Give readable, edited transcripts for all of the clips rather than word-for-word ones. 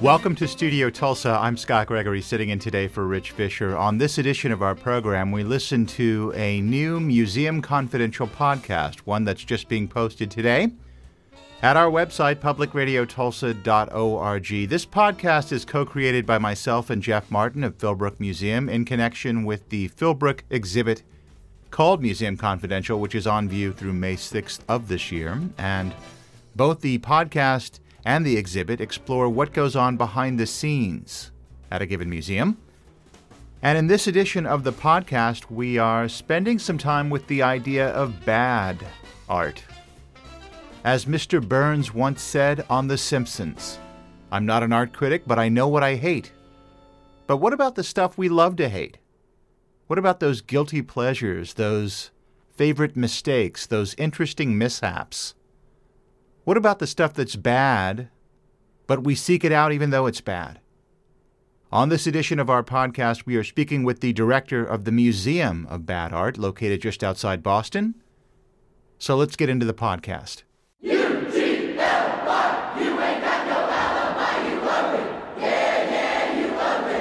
Welcome to Studio Tulsa. I'm Scott Gregory, sitting in today for Rich Fisher. On this edition of our program, we listen to a new Museum Confidential podcast, one that's just being posted today at our website, publicradiotulsa.org. This podcast is co-created by myself and Jeff Martin of Philbrook Museum in connection with the Philbrook exhibit called Museum Confidential, which is on view through May 6th of this year. And both the podcast and the exhibit explore what goes on behind the scenes at a given museum. And in this edition of the podcast, we are spending some time with the idea of bad art. As Mr. Burns once said on The Simpsons, "I'm not an art critic, but I know what I hate." But what about the stuff we love to hate? What about those guilty pleasures, those favorite mistakes, those interesting mishaps? What about the stuff that's bad, but we seek it out even though it's bad? On this edition of our podcast, we are speaking with the director of the Museum of Bad Art, located just outside Boston. So let's get into the podcast. U-G-L-Y, you ain't got no alibi, you ugly. Yeah, yeah, you ugly.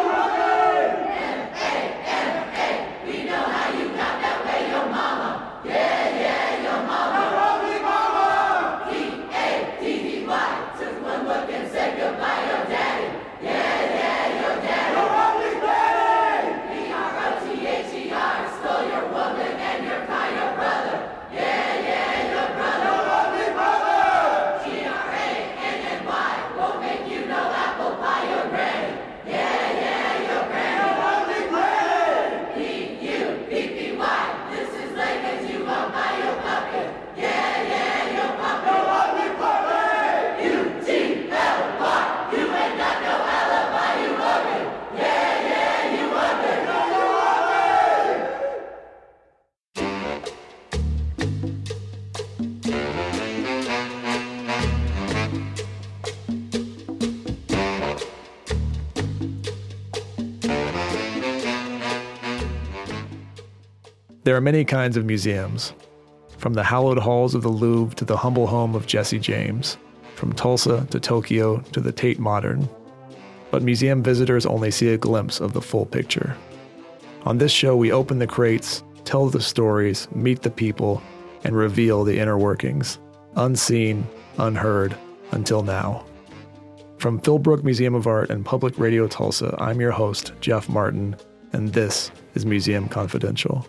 M-A-M-A, we know how you got that way, your mama. Yeah, yeah, your mama. Ugly mama. D-A-D-D-Y, took one look and said goodbye, your daddy. Yeah, yeah, your daddy. Your ugly daddy. B-R-O-T-H-E-R, stole your woman and your car, your brother. Yeah, yeah, your brother. Your ugly brother. G-R-A-N-N-Y, won't make you no apple pie, your granny. Yeah, yeah, your granny. Your ugly granny. P-U-P-P-Y, this is late as you won't buy your puppy. Yeah, yeah, your puppy. Your ugly puppy. U-G-L-Y, you ain't got no alibi, you ugly. Yeah, yeah, you ugly. Yeah, you There are many kinds of museums, from the hallowed halls of the Louvre to the humble home of Jesse James, from Tulsa to Tokyo to the Tate Modern. But museum visitors only see a glimpse of the full picture. On this show, we open the crates, tell the stories, meet the people, and reveal the inner workings, unseen, unheard, until now. From Philbrook Museum of Art and Public Radio Tulsa, I'm your host, Jeff Martin, and this is Museum Confidential.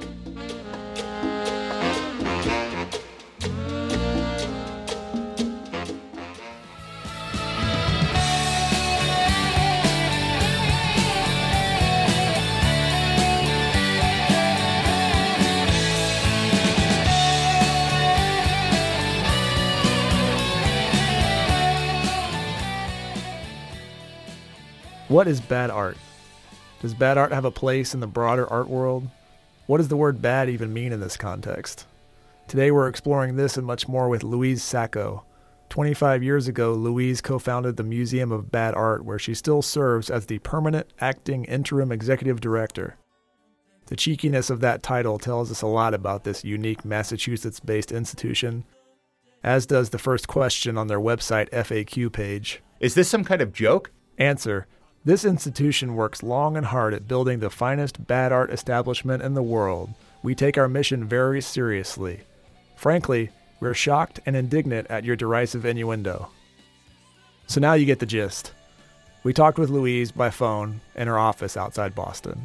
What is bad art? Does bad art have a place in the broader art world? What does the word bad even mean in this context? Today we're exploring this and much more with Louise Sacco. 25 years ago, Louise co-founded the Museum of Bad Art, where she still serves as the permanent acting interim executive director. The cheekiness of that title tells us a lot about this unique Massachusetts-based institution, as does the first question on their website FAQ page. Is this some kind of joke? Answer: this institution works long and hard at building the finest bad art establishment in the world. We take our mission very seriously. Frankly, we're shocked and indignant at your derisive innuendo. So now you get the gist. We talked with Louise by phone in her office outside Boston.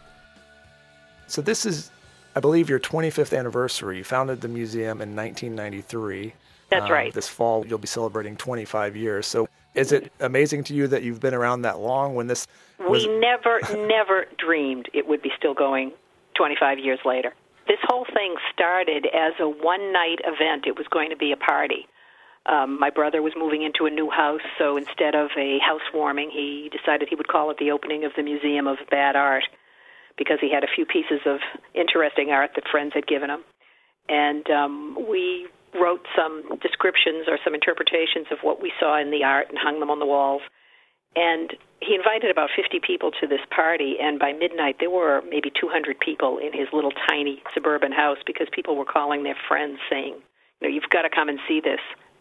So this is, I believe, your 25th anniversary. You founded the museum in 1993. That's right. This fall, you'll be celebrating 25 years. So is it amazing to you that you've been around that long when this was... We never dreamed it would be still going 25 years later. This whole thing started as a one-night event. It was going to be a party. My brother was moving into a new house, so instead of a housewarming, he decided he would call it the opening of the Museum of Bad Art, because he had a few pieces of interesting art that friends had given him. And we wrote some descriptions or some interpretations of what we saw in the art and hung them on the walls. And he invited about 50 people to this party, and by midnight there were maybe 200 people in his little tiny suburban house, because people were calling their friends saying, you know, you've got to come and see this.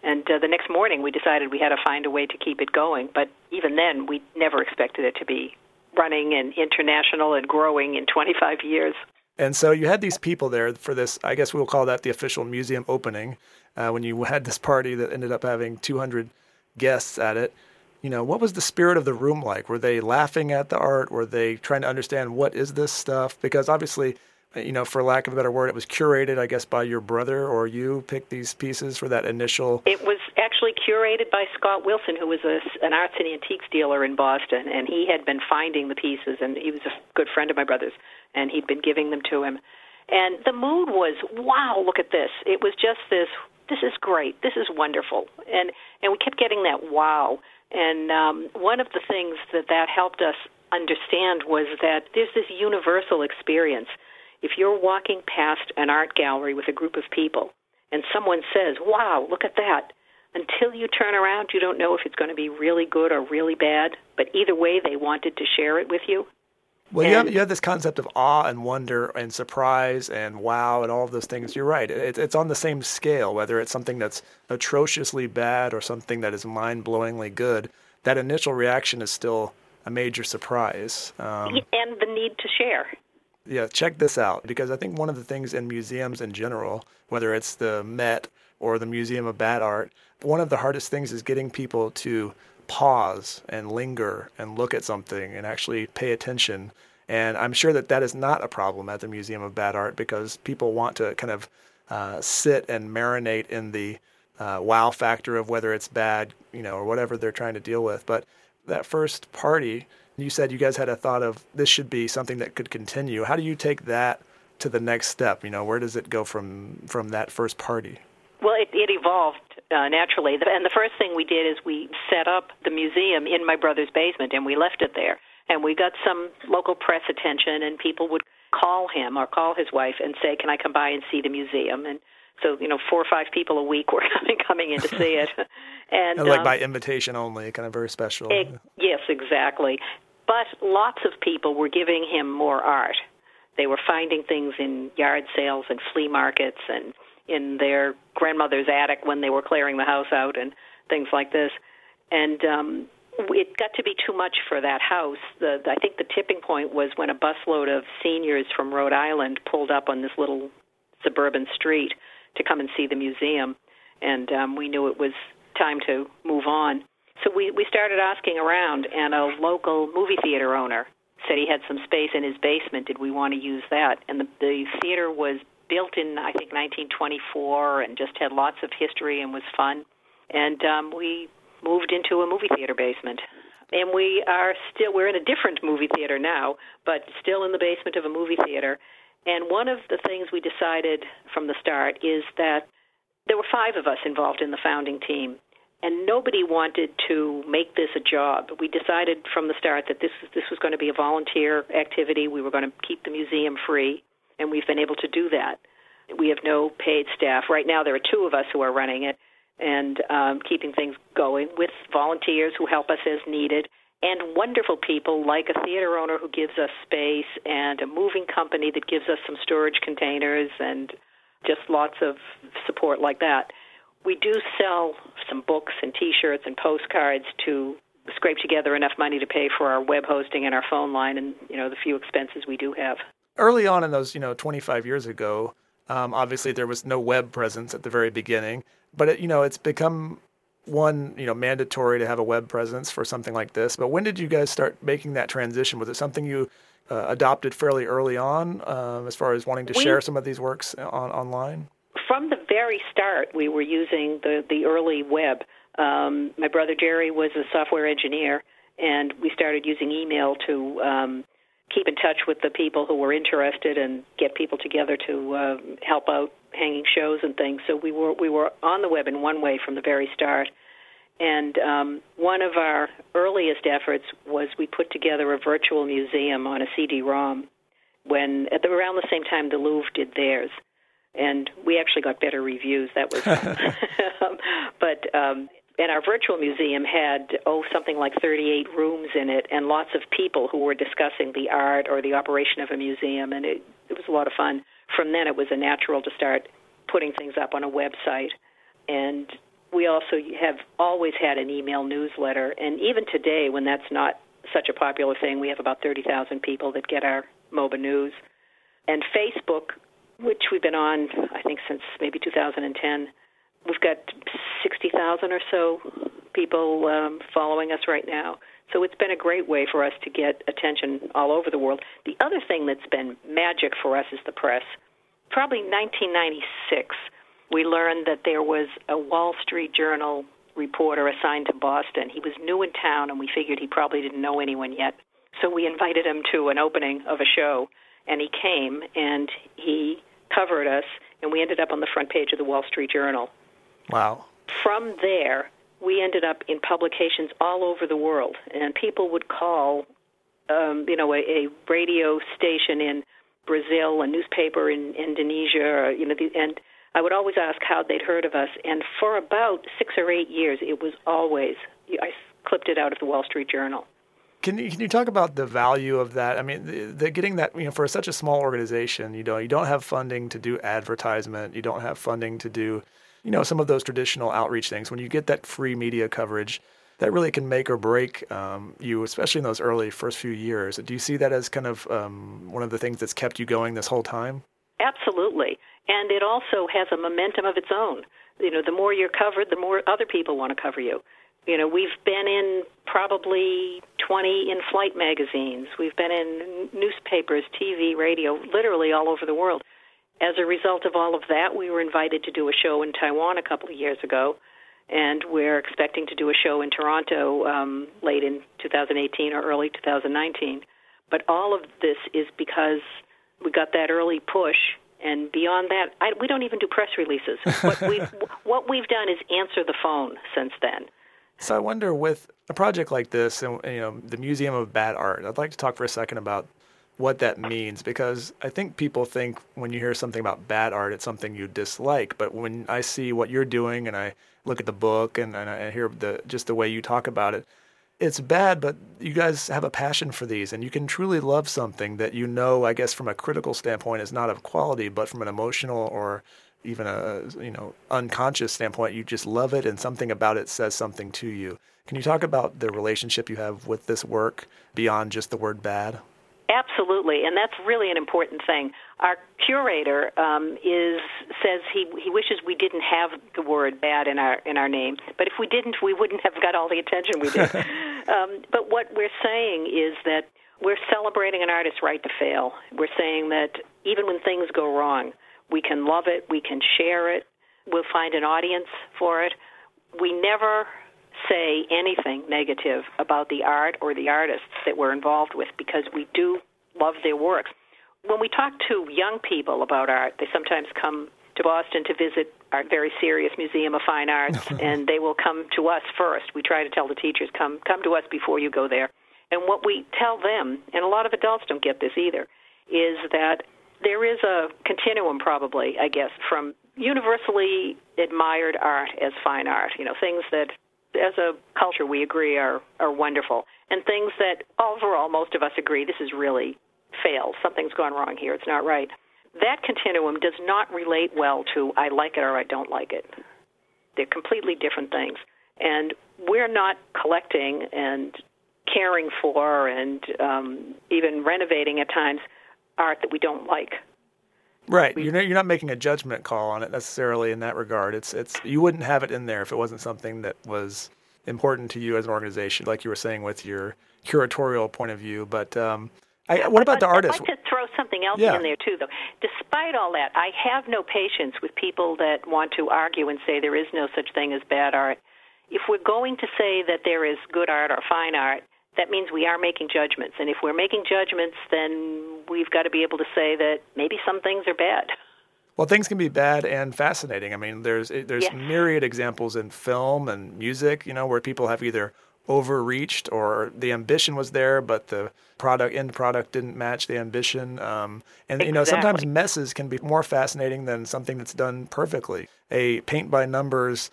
And the next morning, we decided we had to find a way to keep it going. But even then, we never expected it to be running and international and growing in 25 years. And so you had these people there for this, I guess we'll call that the official museum opening, when you had this party that ended up having 200 guests at it. What was the spirit of the room like? Were they laughing at the art? Were they trying to understand what is this stuff? Because obviously, for lack of a better word, it was curated, I guess, by your brother, or you picked these pieces for that initial... It was actually curated by Scott Wilson, who was an arts and antiques dealer in Boston, and he had been finding the pieces, and he was a good friend of my brother's, and he'd been giving them to him. And the mood was, wow, look at this. It was just this is great, this is wonderful. And we kept getting that wow. And one of the things that helped us understand was that there's this universal experience. If you're walking past an art gallery with a group of people and someone says, wow, look at that, until you turn around, you don't know if it's going to be really good or really bad, but either way, they wanted to share it with you. Well, you have this concept of awe and wonder and surprise and wow and all of those things. You're right. It's on the same scale, whether it's something that's atrociously bad or something that is mind-blowingly good. That initial reaction is still a major surprise. And the need to share. Yeah, check this out, because I think one of the things in museums in general, whether it's the Met or the Museum of Bad Art, one of the hardest things is getting people to pause and linger and look at something and actually pay attention. And I'm sure that is not a problem at the Museum of Bad Art, because people want to kind of sit and marinate in the wow factor of whether it's bad, or whatever they're trying to deal with. But that first party, you said you guys had a thought of this should be something that could continue. How do you take that to the next step? Where does it go from that first party? Well, it evolved naturally. And the first thing we did is we set up the museum in my brother's basement, and we left it there. And we got some local press attention, and people would call him or call his wife and say, can I come by and see the museum? And so, 4 or 5 people a week were coming in to see it. And like by invitation only, kind of very special. Yes, exactly. But lots of people were giving him more art. They were finding things in yard sales and flea markets and in their grandmother's attic when they were clearing the house out and things like this. And it got to be too much for that house. I think the tipping point was when a busload of seniors from Rhode Island pulled up on this little suburban street to come and see the museum. And we knew it was time to move on. So we started asking around, and a local movie theater owner said he had some space in his basement. Did we want to use that? And the theater was built in, I think, 1924 and just had lots of history and was fun. And we moved into a movie theater basement. And we're in a different movie theater now, but still in the basement of a movie theater. And one of the things we decided from the start is that there were 5 of us involved in the founding team, and nobody wanted to make this a job. We decided from the start that this was going to be a volunteer activity. We were going to keep the museum free, and we've been able to do that. We have no paid staff. Right now there are 2 of us who are running it and keeping things going with volunteers who help us as needed, and wonderful people like a theater owner who gives us space and a moving company that gives us some storage containers and just lots of support like that. We do sell some books and T-shirts and postcards to scrape together enough money to pay for our web hosting and our phone line and, the few expenses we do have. Early on in those, 25 years ago, obviously there was no web presence at the very beginning, but it's become mandatory to have a web presence for something like this. But when did you guys start making that transition? Was it something you adopted fairly early on as far as wanting to share some of these works online? From the very start, we were using the early web. My brother Jerry was a software engineer, and we started using email to keep in touch with the people who were interested and get people together to help out hanging shows and things. So we were on the web in one way from the very start. And one of our earliest efforts was we put together a virtual museum on a CD-ROM around the same time the Louvre did theirs. And we actually got better reviews. That was fun. And our virtual museum had, something like 38 rooms in it and lots of people who were discussing the art or the operation of a museum, and it was a lot of fun. From then, it was natural to start putting things up on a website. And we also have always had an email newsletter, and even today, when that's not such a popular thing, we have about 30,000 people that get our MOBA news. And Facebook, which we've been on, I think, since maybe 2010, we've got 60,000 or so people following us right now. So it's been a great way for us to get attention all over the world. The other thing that's been magic for us is the press. Probably 1996, we learned that there was a Wall Street Journal reporter assigned to Boston. He was new in town, and we figured he probably didn't know anyone yet. So we invited him to an opening of a show, and he came, and he covered us, and we ended up on the front page of the Wall Street Journal. Wow. From there, we ended up in publications all over the world, and people would call, a radio station in Brazil, a newspaper in Indonesia, and I would always ask how they'd heard of us. And for about 6 or 8 years, it was always, I clipped it out of the Wall Street Journal. Can you talk about the value of that? I mean, getting that, for such a small organization, you don't have funding to do advertisement, you don't have funding to do, some of those traditional outreach things. When you get that free media coverage, that really can make or break you, especially in those early first few years. Do you see that as kind of one of the things that's kept you going this whole time? Absolutely. And it also has a momentum of its own. The more you're covered, the more other people want to cover you. We've been in probably 20 in-flight magazines. We've been in newspapers, TV, radio, literally all over the world. As a result of all of that, we were invited to do a show in Taiwan a couple of years ago, and we're expecting to do a show in Toronto late in 2018 or early 2019. But all of this is because we got that early push, and beyond that, we don't even do press releases. What we've done is answer the phone since then. So I wonder, with a project like this, and the Museum of Bad Art, I'd like to talk for a second about what that means, because I think people think when you hear something about bad art, it's something you dislike. But when I see what you're doing, and I look at the book, and I hear just the way you talk about it, it's bad, but you guys have a passion for these, and you can truly love something that I guess from a critical standpoint is not of quality, but from an emotional or even a unconscious standpoint, you just love it, and something about it says something to you. Can you talk about the relationship you have with this work beyond just the word bad? Absolutely, and that's really an important thing. Our curator says he wishes we didn't have the word bad in our name, but if we didn't, we wouldn't have got all the attention we did. But what we're saying is that we're celebrating an artist's right to fail. We're saying that even when things go wrong, we can love it, we can share it, we'll find an audience for it. We never say anything negative about the art or the artists that we're involved with, because we do love their works. When we talk to young people about art, they sometimes come to Boston to visit our very serious Museum of Fine Arts, and they will come to us first. We try to tell the teachers, come to us before you go there. And what we tell them, and a lot of adults don't get this either, is that there is a continuum probably, I guess, from universally admired art as fine art, things that as a culture we agree are wonderful, and things that overall most of us agree this is really failed. Something's gone wrong here. It's not right. That continuum does not relate well to I like it or I don't like it. They're completely different things. And we're not collecting and caring for and even renovating at times art that we don't like. Right. You're not making a judgment call on it necessarily in that regard. It's you wouldn't have it in there if it wasn't something that was important to you as an organization, like you were saying with your curatorial point of view. But what about the artists? I'd like to throw something else in there, too, though. Despite all that, I have no patience with people that want to argue and say there is no such thing as bad art. If we're going to say that there is good art or fine art, that means we are making judgments. And if we're making judgments, then we've got to be able to say that maybe some things are bad. Well, things can be bad and fascinating. I mean, there's myriad examples in film and music, where people have either overreached or the ambition was there, but the end product didn't match the ambition. Exactly. Sometimes messes can be more fascinating than something that's done perfectly. A paint by numbers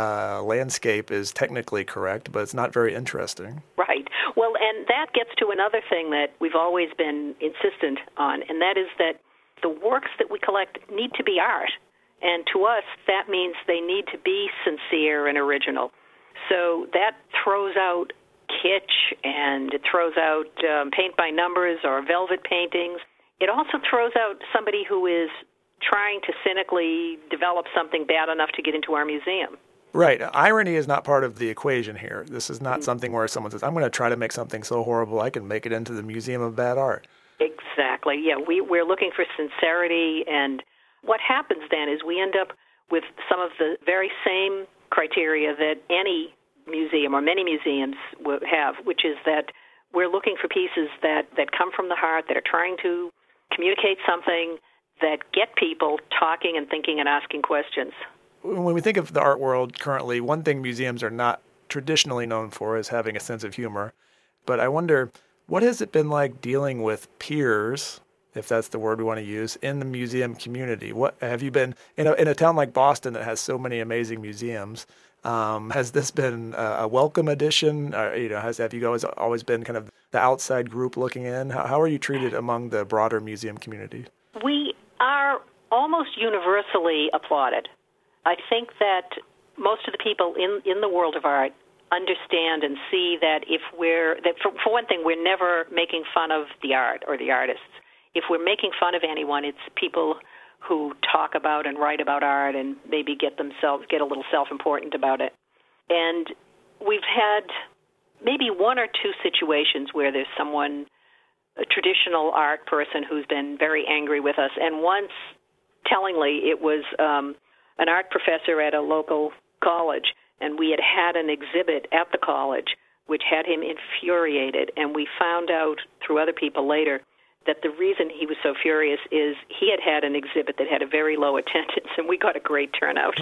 landscape is technically correct, but it's not very interesting. Right. Well, and that gets to another thing that we've always been insistent on, and that is that the works that we collect need to be art. And to us, that means they need to be sincere and original. So that throws out kitsch, and it throws out paint by numbers or velvet paintings. It also throws out somebody who is trying to cynically develop something bad enough to get into our museum. Right. Irony is not part of the equation here. This is not something where someone says, I'm going to try to make something so horrible I can make it into the Museum of Bad Art. Exactly. Yeah, we're looking for sincerity, and what happens then is we end up with some of the very same criteria that any museum or many museums have, which is that we're looking for pieces that come from the heart, that are trying to communicate something, that get people talking and thinking and asking questions. When we think of the art world currently, one thing museums are not traditionally known for is having a sense of humor. But I wonder, what has it been like dealing with peers, if that's the word we want to use, in the museum community? What have you been in a town like Boston that has so many amazing museums? Has this been a welcome addition? Have you guys always been kind of the outside group looking in? How are you treated among the broader museum community? We are almost universally applauded. I think that most of the people in the world of art understand and see that for one thing, we're never making fun of the art or the artists. If we're making fun of anyone, it's people who talk about and write about art and maybe get a little self-important about it. And we've had maybe one or two situations where there's someone, a traditional art person, who's been very angry with us. And once, tellingly, it was an art professor at a local college, and we had an exhibit at the college which had him infuriated. And we found out through other people later that the reason he was so furious is he had an exhibit that had a very low attendance, and we got a great turnout.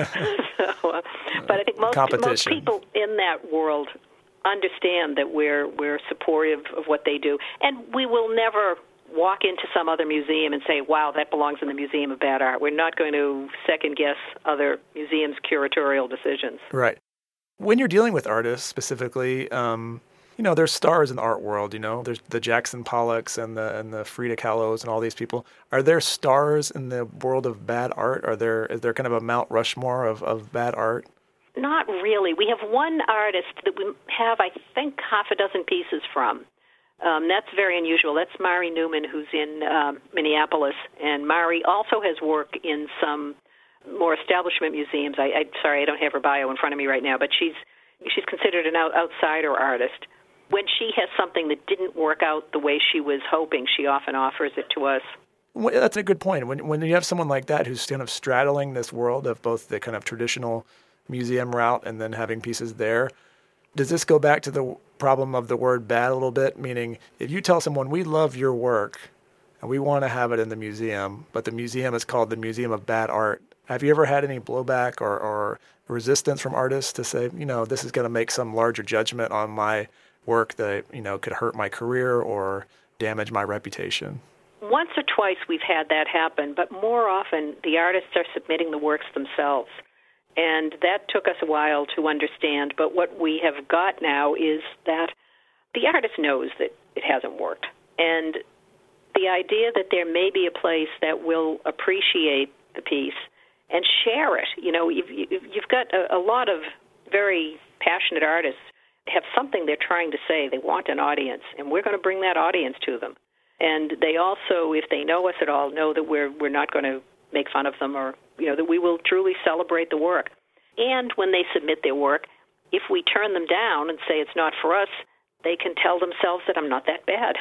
But I think most people in that world understand that we're supportive of what they do, and we will never walk into some other museum and say, wow, that belongs in the Museum of Bad Art. We're not going to second-guess other museums' curatorial decisions. Right. When you're dealing with artists specifically, there's stars in the art world, there's the Jackson Pollocks and the Frida Kahlos and all these people. Are there stars in the world of bad art? Is there kind of a Mount Rushmore of bad art? Not really. We have one artist that we have, I think, half a dozen pieces from. That's very unusual. That's Mari Newman, who's in Minneapolis. And Mari also has work in some more establishment museums. Sorry, I don't have her bio in front of me right now, but she's considered an outsider artist. When she has something that didn't work out the way she was hoping, she often offers it to us. Well, that's a good point. When you have someone like that who's kind of straddling this world of both the kind of traditional museum route and then having pieces there, does this go back to the problem of the word bad a little bit? Meaning, if you tell someone, we love your work and we want to have it in the museum, but the museum is called the Museum of Bad Art, have you ever had any blowback or resistance from artists to say, this is going to make some larger judgment on my work that, could hurt my career or damage my reputation? Once or twice we've had that happen, but more often the artists are submitting the works themselves. And that took us a while to understand, but what we have got now is that the artist knows that it hasn't worked. And the idea that there may be a place that will appreciate the piece and share it. You've got a lot of very passionate artists have something they're trying to say. They want an audience, and we're going to bring that audience to them. And they also, if they know us at all, know that we're not going to make fun of them, or that we will truly celebrate the work. And when they submit their work, if we turn them down and say it's not for us, they can tell themselves that I'm not that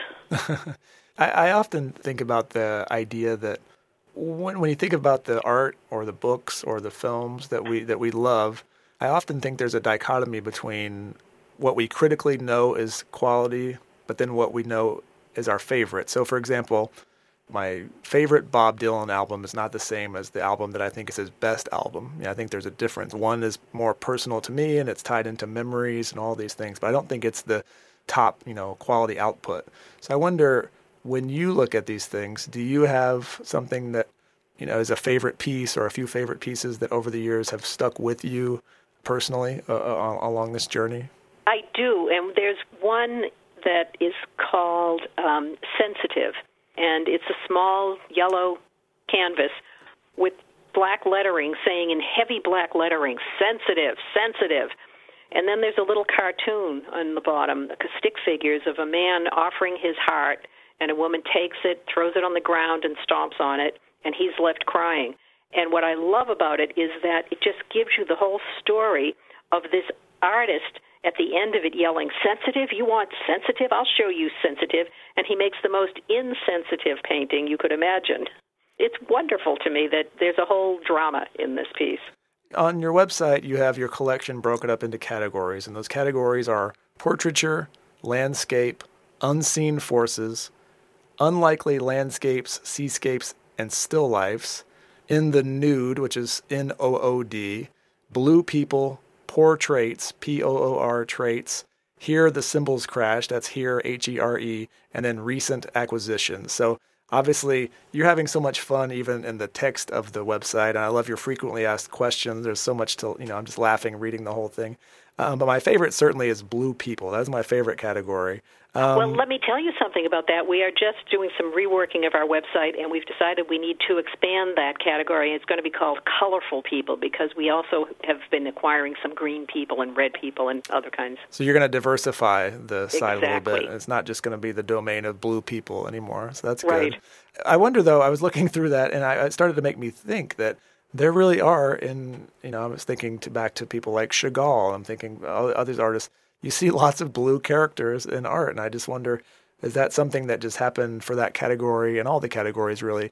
bad. I often think about the idea that when you think about the art or the books or the films that we love, I often think there's a dichotomy between what we critically know is quality, but then what we know is our favorite. So, for example, my favorite Bob Dylan album is not the same as the album that I think is his best album. I think there's a difference. One is more personal to me, and it's tied into memories and all these things, but I don't think it's the top, quality output. So I wonder, when you look at these things, do you have something that, is a favorite piece or a few favorite pieces that over the years have stuck with you personally along this journey? I do, and there's one that is called Sensitive. And it's a small yellow canvas with black lettering saying in heavy black lettering, sensitive, sensitive. And then there's a little cartoon on the bottom, stick figures of a man offering his heart, and a woman takes it, throws it on the ground, and stomps on it, and he's left crying. And what I love about it is that it just gives you the whole story of this artist at the end of it yelling, sensitive? You want sensitive? I'll show you sensitive. And he makes the most insensitive painting you could imagine. It's wonderful to me that there's a whole drama in this piece. On your website, you have your collection broken up into categories, and those categories are portraiture, landscape, unseen forces, unlikely landscapes, seascapes, and still lifes, in the nude, which is N-O-O-D, blue people, poor traits, P-O-O-R traits, here the symbols crash, that's here, H-E-R-E, and then recent acquisitions. So obviously, you're having so much fun even in the text of the website, and I love your frequently asked questions. There's so much to, I'm just laughing reading the whole thing. But my favorite certainly is blue people. That's my favorite category. Well, let me tell you something about that. We are just doing some reworking of our website, and we've decided we need to expand that category. It's going to be called colorful people because we also have been acquiring some green people and red people and other kinds. So you're going to diversify the site Exactly. a little bit. It's not just going to be the domain of blue people anymore. So that's Right. good. I wonder, though, I was looking through that, and it started to make me think that there really are I was thinking back to people like Chagall. I'm thinking other artists. You see lots of blue characters in art, and I just wonder, is that something that just happened for that category and all the categories really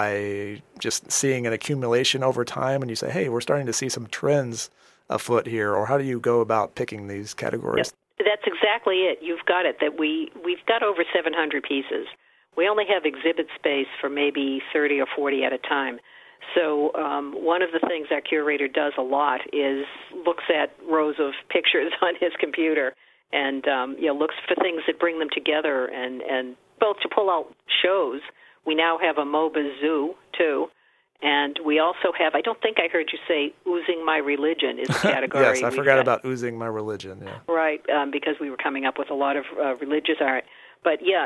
by just seeing an accumulation over time, and you say, hey, we're starting to see some trends afoot here, or how do you go about picking these categories? Yep. That's exactly it. You've got it, that we've got over 700 pieces. We only have exhibit space for maybe 30 or 40 at a time. So one of the things our curator does a lot is looks at rows of pictures on his computer and looks for things that bring them together and both to pull out shows. We now have a MOBA zoo, too. And we also have, I don't think I heard you say, Oozing My Religion is a category. Yes, I forgot about Oozing My Religion. Yeah. Right, because we were coming up with a lot of religious art. But, yeah,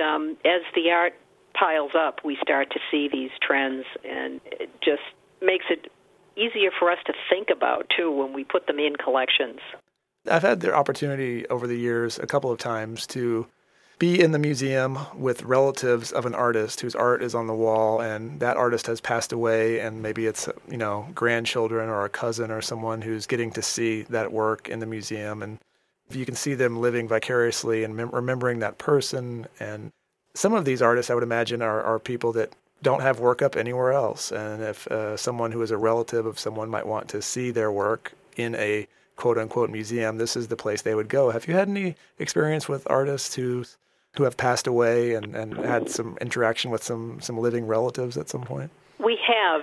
as the art piles up, we start to see these trends, and it just makes it easier for us to think about, too, when we put them in collections. I've had the opportunity over the years a couple of times to be in the museum with relatives of an artist whose art is on the wall, and that artist has passed away, and maybe it's, grandchildren or a cousin or someone who's getting to see that work in the museum, and you can see them living vicariously and remembering that person. And some of these artists, I would imagine, are people that don't have work up anywhere else. And if someone who is a relative of someone might want to see their work in a quote-unquote museum, this is the place they would go. Have you had any experience with artists who have passed away and had some interaction with some living relatives at some point? We have.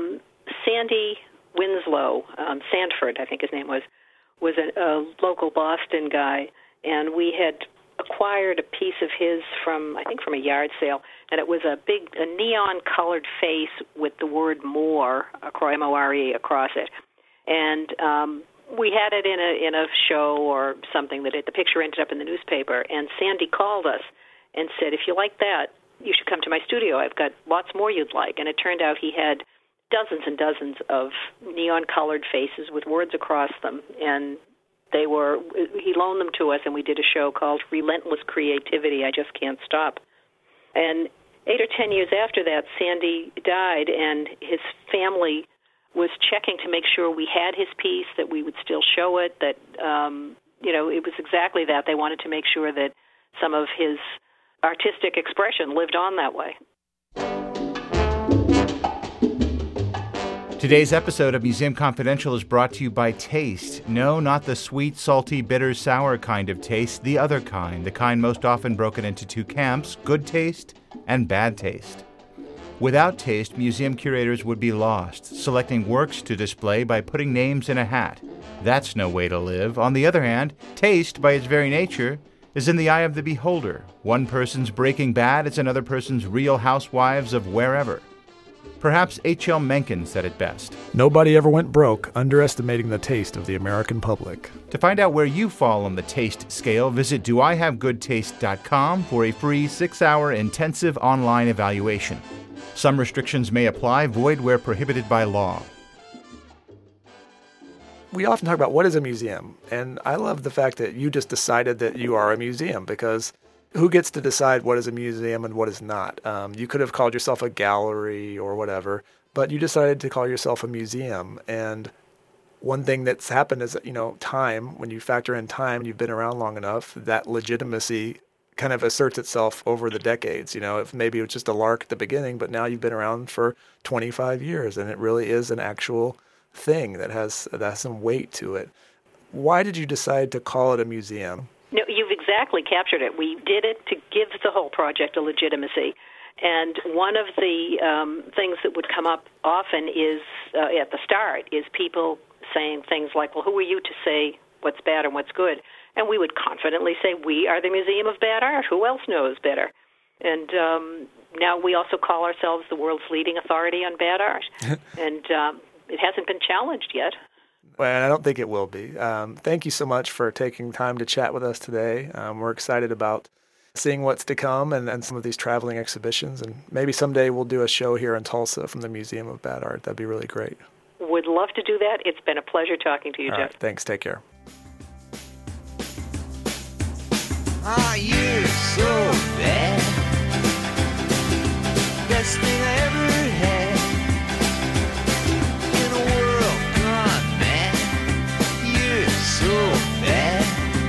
Sandy Winslow, Sanford, I think his name was a local Boston guy, and we had acquired a piece of his from a yard sale, and it was a neon-colored face with the word more, M-O-R-E, across it. And we had it in a show or something that the picture ended up in the newspaper, and Sandy called us and said, if you like that, you should come to my studio. I've got lots more you'd like. And it turned out he had dozens and dozens of neon-colored faces with words across them, and he loaned them to us, and we did a show called Relentless Creativity, I Just Can't Stop. And 8 or 10 years after that, Sandy died, and his family was checking to make sure we had his piece, that we would still show it, that, it was exactly that. They wanted to make sure that some of his artistic expression lived on that way. Today's episode of Museum Confidential is brought to you by Taste. No, not the sweet, salty, bitter, sour kind of taste, the other kind, the kind most often broken into two camps, good taste and bad taste. Without Taste, museum curators would be lost, selecting works to display by putting names in a hat. That's no way to live. On the other hand, taste, by its very nature, is in the eye of the beholder. One person's Breaking Bad is another person's Real Housewives of wherever. Perhaps H.L. Mencken said it best. Nobody ever went broke underestimating the taste of the American public. To find out where you fall on the taste scale, visit doihavegoodtaste.com for a free 6-hour intensive online evaluation. Some restrictions may apply, void where prohibited by law. We often talk about what is a museum, and I love the fact that you just decided that you are a museum, because who gets to decide what is a museum and what is not? You could have called yourself a gallery or whatever, but you decided to call yourself a museum. And one thing that's happened is that, time, when you factor in time, you've been around long enough, that legitimacy kind of asserts itself over the decades. If maybe it was just a lark at the beginning, but now you've been around for 25 years, and it really is an actual thing that has some weight to it. Why did you decide to call it a museum? No, you've exactly captured it. We did it to give the whole project a legitimacy. And one of the things that would come up often is, at the start, is people saying things like, well, who are you to say what's bad and what's good? And we would confidently say, we are the Museum of Bad Art. Who else knows better? And now we also call ourselves the world's leading authority on bad art. And it hasn't been challenged yet. Well, I don't think it will be. Thank you so much for taking time to chat with us today. We're excited about seeing what's to come and some of these traveling exhibitions. And maybe someday we'll do a show here in Tulsa from the Museum of Bad Art. That'd be really great. Would love to do that. It's been a pleasure talking to you, Jeff. All right, thanks. Take care. Ah, you're so bad. Best thing I ever had. In a world gone mad. You're so bad.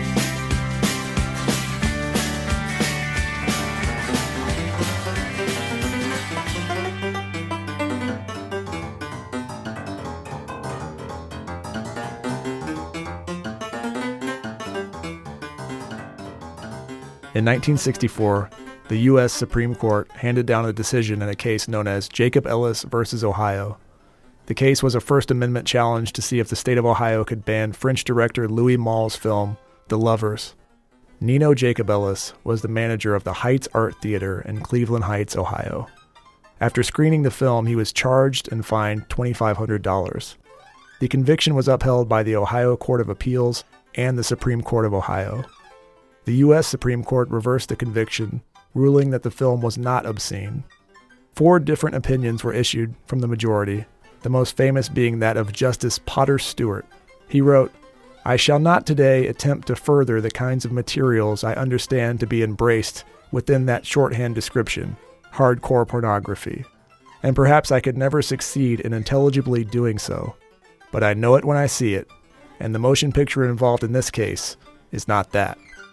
In 1964, the U.S. Supreme Court handed down a decision in a case known as Jacob Ellis versus Ohio. The case was a First Amendment challenge to see if the state of Ohio could ban French director Louis Malle's film, The Lovers. Nino Jacob Ellis was the manager of the Heights Art Theater in Cleveland Heights, Ohio. After screening the film, he was charged and fined $2,500. The conviction was upheld by the Ohio Court of Appeals and the Supreme Court of Ohio. The U.S. Supreme Court reversed the conviction, ruling that the film was not obscene. 4 different opinions were issued from the majority, the most famous being that of Justice Potter Stewart. He wrote, "I shall not today attempt to further the kinds of materials I understand to be embraced within that shorthand description, hardcore pornography. And perhaps I could never succeed in intelligibly doing so. But I know it when I see it, and the motion picture involved in this case is not that."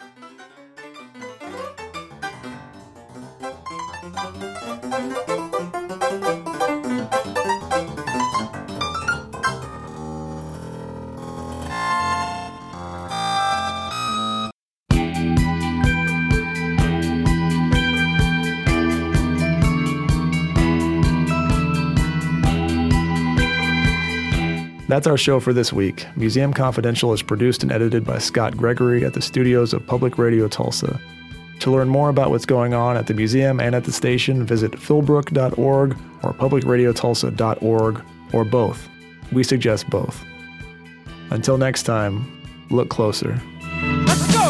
That's our show for this week. Museum Confidential is produced and edited by Scott Gregory at the studios of Public Radio Tulsa. To learn more about what's going on at the museum and at the station, visit philbrook.org or publicradiotulsa.org, or both. We suggest both. Until next time, look closer. Let's go!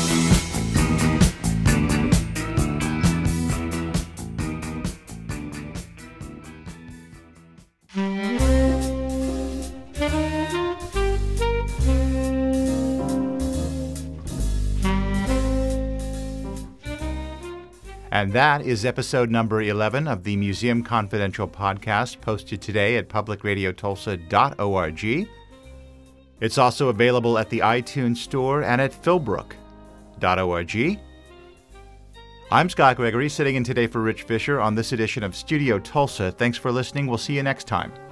And that is episode number 11 of the Museum Confidential podcast, posted today at publicradiotulsa.org. It's also available at the iTunes Store and at philbrook.org. I'm Scott Gregory, sitting in today for Rich Fisher on this edition of Studio Tulsa. Thanks for listening. We'll see you next time.